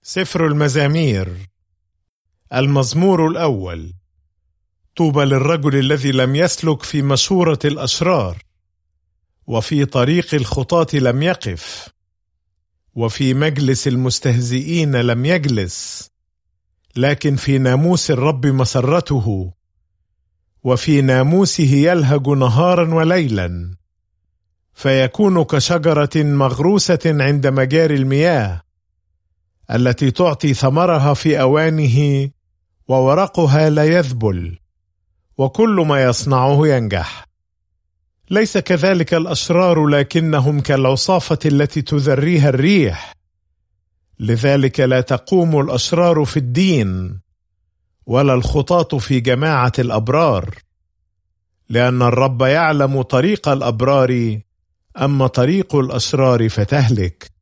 سفر المزامير. المزمور الأول. طوبى للرجل الذي لم يسلك في مشورة الأشرار، وفي طريق الخطاة لم يقف، وفي مجلس المستهزئين لم يجلس، لكن في ناموس الرب مسرته، وفي ناموسه يلهج نهارا وليلا. فيكون كشجرة مغروسة عند مجاري المياه، التي تعطي ثمرها في أوانه، وورقها لا يذبل، وكل ما يصنعه ينجح. ليس كذلك الأشرار، لكنهم كالعصافة التي تذريها الريح. لذلك لا تقوم الأشرار في الدين، ولا الخطاة في جماعة الأبرار. لأن الرب يعلم طريق الأبرار، أما طريق الأشرار فتهلك.